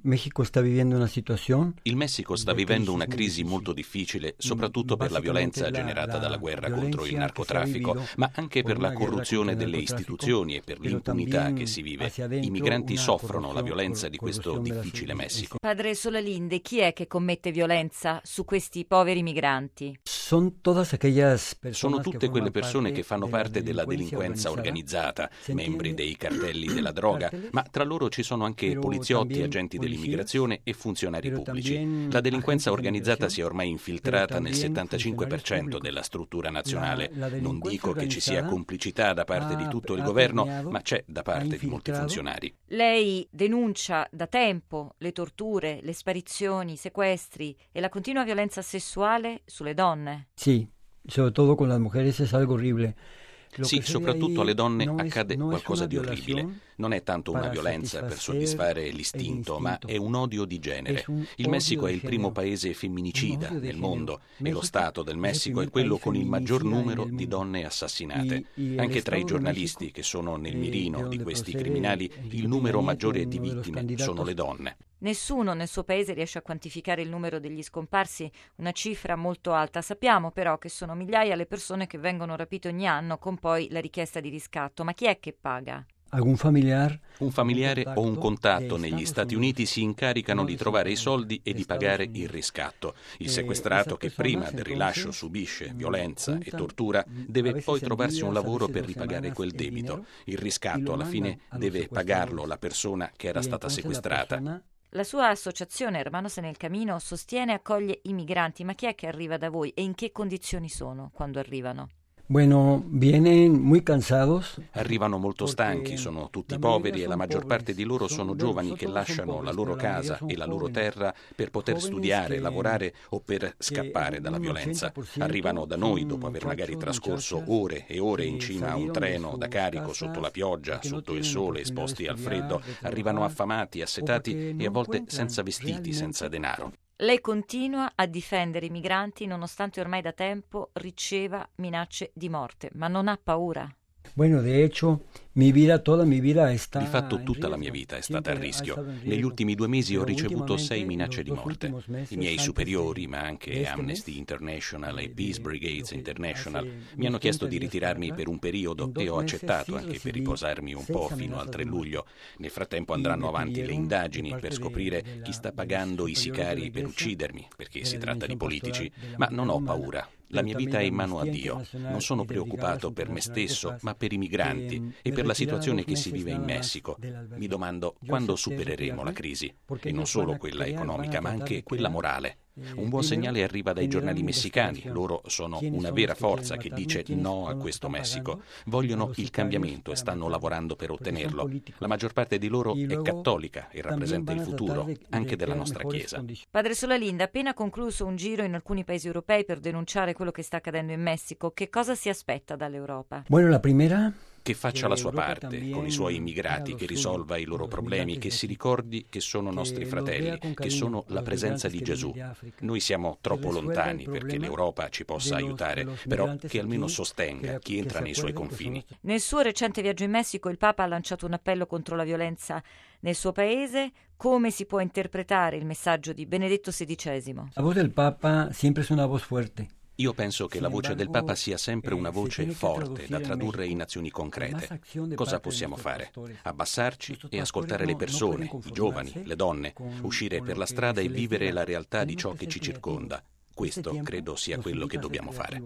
México está viviendo una situación. Il Messico sta vivendo una crisi molto difficile, soprattutto per la violenza generata dalla guerra contro il narcotraffico, ma anche per la corruzione delle istituzioni e per l'impunità che si vive. I migranti soffrono la violenza di questo difficile Messico. Padre Solalinde, chi è che commette violenza su questi poveri migranti? Sono tutte quelle persone che fanno parte della delinquenza organizzata, membri dei cartelli della droga, ma tra loro ci sono anche poliziotti, agenti dell'immigrazione e funzionari pubblici. La delinquenza organizzata si è ormai infiltrata nel 75% della struttura nazionale. Non dico che ci sia complicità da parte di tutto il governo, ma c'è da parte di molti funzionari. Lei denuncia da tempo le torture, le sparizioni, i sequestri e la continua violenza sessuale sulle donne. Sì, soprattutto con le mujeres è algo orribile. Sì, soprattutto alle donne accade qualcosa di orribile. Non è tanto una violenza per soddisfare l'istinto, ma è un odio di genere. Il Messico è il primo paese femminicida nel mondo e lo Stato del Messico è quello con il maggior numero di donne assassinate. Anche tra i giornalisti che sono nel mirino di questi criminali, il numero maggiore di vittime sono le donne. Nessuno nel suo paese riesce a quantificare il numero degli scomparsi, una cifra molto alta. Sappiamo però che sono migliaia le persone che vengono rapite ogni anno con poi la richiesta di riscatto. Ma chi è che paga? Un familiare o un contatto negli Stati Uniti si incaricano di trovare i soldi e di pagare il riscatto. Il sequestrato che prima del rilascio subisce violenza e tortura deve poi trovarsi un lavoro per ripagare quel debito. Il riscatto alla fine deve pagarlo la persona che era stata sequestrata. La sua associazione Hermanos en el Camino sostiene e accoglie i migranti, ma chi è che arriva da voi e in che condizioni sono quando arrivano? Bueno, vienen muy cansados. Arrivano molto stanchi, sono tutti poveri e la maggior parte di loro sono giovani che lasciano la loro casa e la loro terra per poter studiare, lavorare o per scappare dalla violenza. Arrivano da noi dopo aver magari trascorso ore e ore in cima a un treno da carico sotto la pioggia, sotto il sole, esposti al freddo. Arrivano affamati, assetati e a volte senza vestiti, senza denaro. Lei continua a difendere i migranti nonostante ormai da tempo riceva minacce di morte, ma non ha paura. Bueno, de hecho, toda mi vida está. Di fatto tutta la mia vita è stata a rischio. Negli ultimi 2 mesi ho ricevuto 6 minacce di morte. I miei superiori, ma anche Amnesty International e Peace Brigades International, mi hanno chiesto di ritirarmi per un periodo e ho accettato anche per riposarmi un po' fino al 3 luglio. Nel frattempo andranno avanti le indagini per scoprire chi sta pagando i sicari per uccidermi, perché si tratta di politici, ma non ho paura. La mia vita è in mano a Dio. Non sono preoccupato per me stesso, ma per i migranti e per la situazione che si vive in Messico. Mi domando quando supereremo la crisi, e non solo quella economica, ma anche quella morale. Un buon segnale arriva dai giornali messicani. Loro sono una vera forza che dice no a questo Messico. Vogliono il cambiamento e stanno lavorando per ottenerlo. La maggior parte di loro è cattolica e rappresenta il futuro anche della nostra Chiesa. Padre Solalinde, appena concluso un giro in alcuni paesi europei per denunciare quello che sta accadendo in Messico, che cosa si aspetta dall'Europa? Bueno, la primera. Che faccia la sua parte con i suoi immigrati, che risolva i loro problemi, che si ricordi che sono nostri fratelli, che sono la presenza di Gesù. Noi siamo troppo lontani perché l'Europa ci possa aiutare, però che almeno sostenga chi entra nei suoi confini. Nel suo recente viaggio in Messico il Papa ha lanciato un appello contro la violenza nel suo paese. Come si può interpretare il messaggio di Benedetto XVI? La voce del Papa sempre è una voce forte. Io penso che la voce del Papa sia sempre una voce forte da tradurre in azioni concrete. Cosa possiamo fare? Abbassarci e ascoltare le persone, i giovani, le donne, uscire per la strada e vivere la realtà di ciò che ci circonda. Questo credo sia quello che dobbiamo fare.